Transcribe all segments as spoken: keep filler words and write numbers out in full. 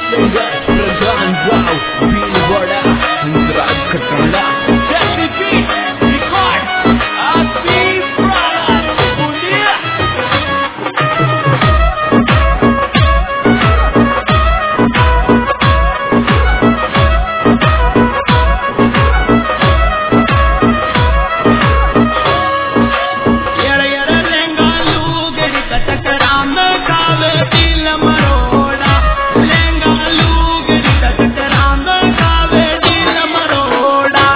Singers Pradhan Rao Bhilwada Raj Khatanda Jesse P Record Asif Brothers Punia Yara yara lenga lugadi katakaram kaave dil maroda lenga lugadi katakaram kaave dil maroda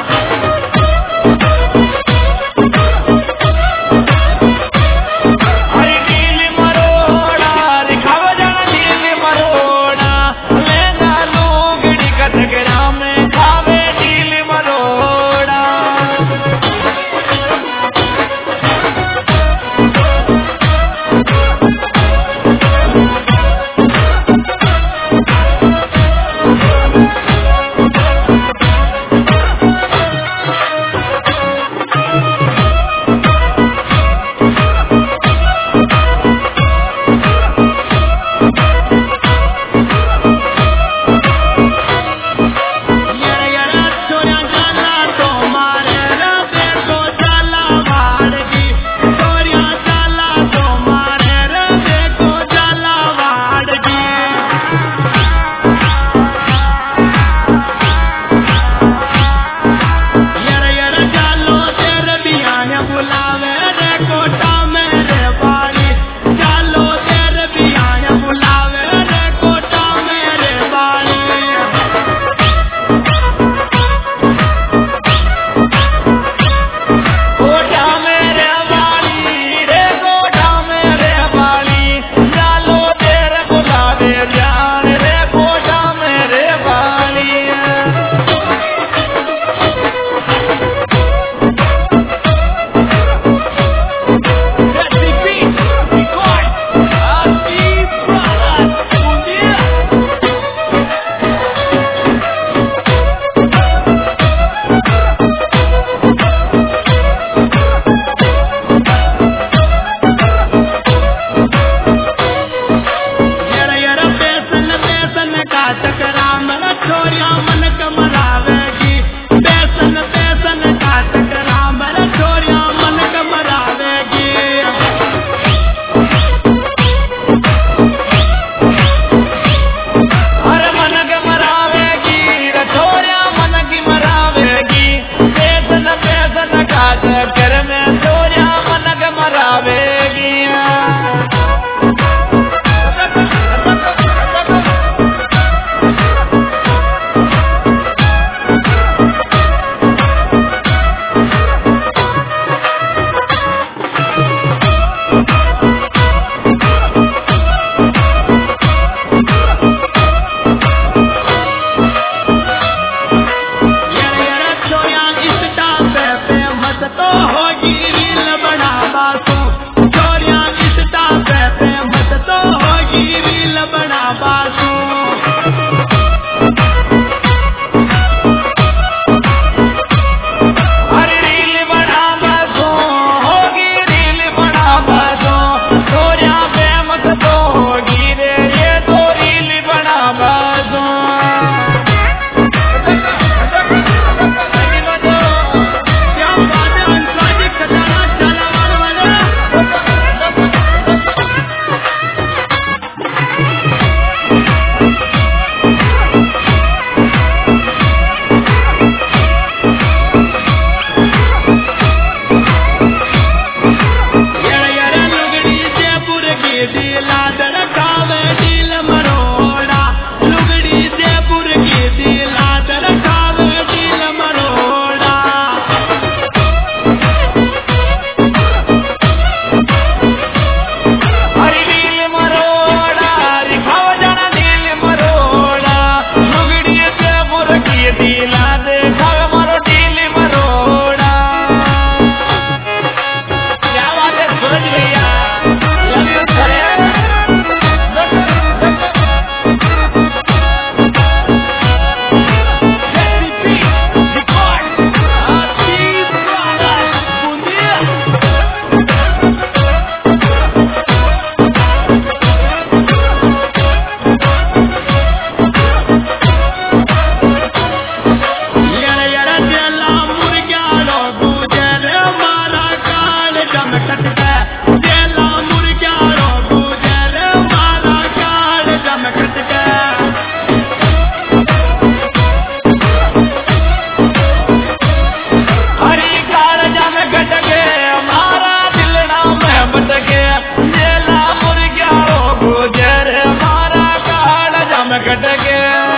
Hari dil maroda dikhava jana dil maroda lenga lugadi katakaram kaave dil maroda Yara yara chora jala tomare rabe ko jala vaadgi choriya jala tomare rabe ko jala vaadgi Yara yara jalo tere biyane bulave re kota mere bali jalo tere biyane bulave re kota mere bali Kota मेरे वाली रे quota मेरे वाली जालो तेरे बुलावे जान रे में कटके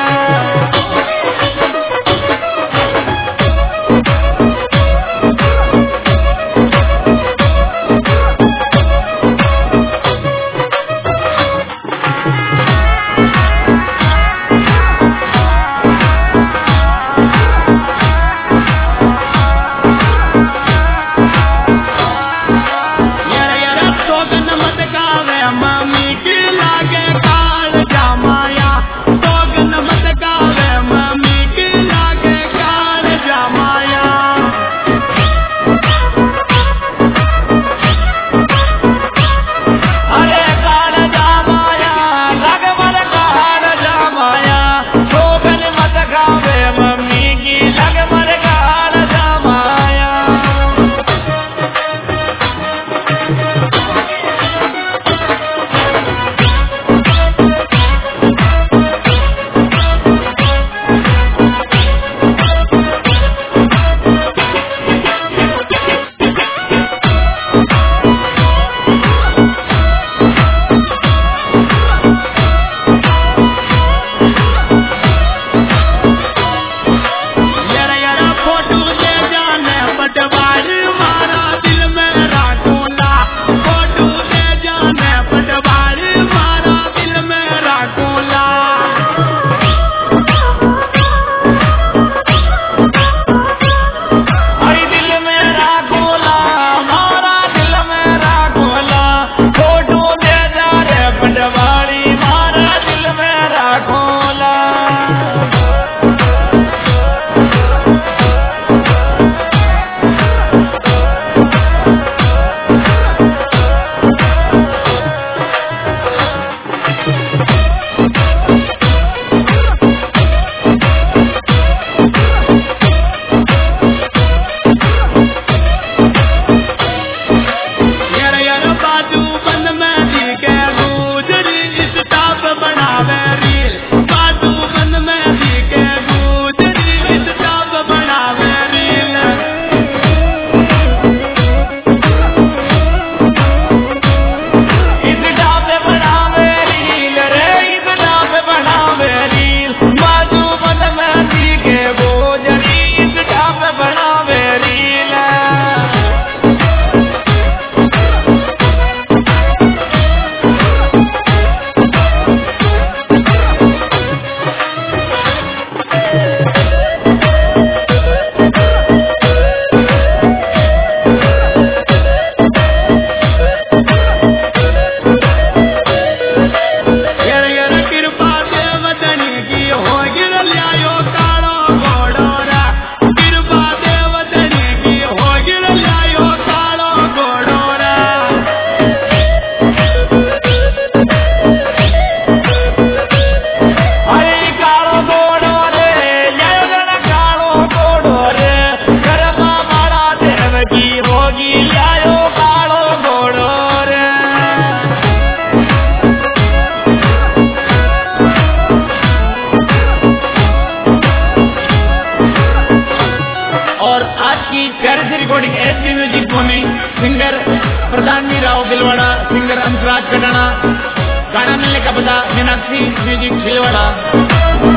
सिंगर प्रधानी राव भिलवाड़ा, सिंगर अंशराज कटाना, गाना मिलने का पता मीनाक्षी म्यूजिक भिलवाड़ा।